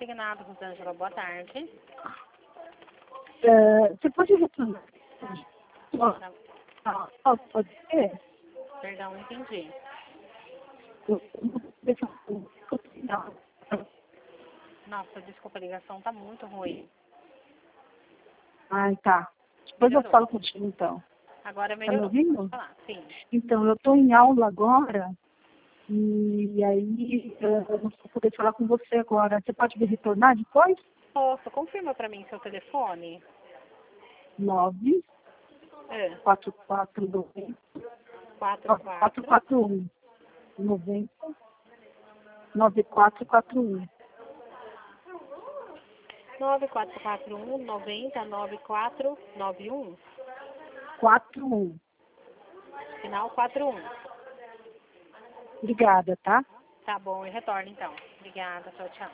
Reginaldo Rosângela, boa tarde. Você pode retornar? Pode ser? Perdão, não entendi. Nossa, desculpa, a ligação tá muito ruim. Ai, tá. Depois eu falo contigo, então. Agora Tá me melhorou. ouvindo? Pode falar, sim. Então, eu estou em aula agora, e aí eu não vou poder falar com você agora. Você pode me retornar depois? Posso, confirma pra mim seu telefone. 9 É, 44 44 441 90 9441 9441 90 9491. 41. Final 41. Obrigada, tá? Tá bom, eu retorno então. Obrigada, tchau, tchau.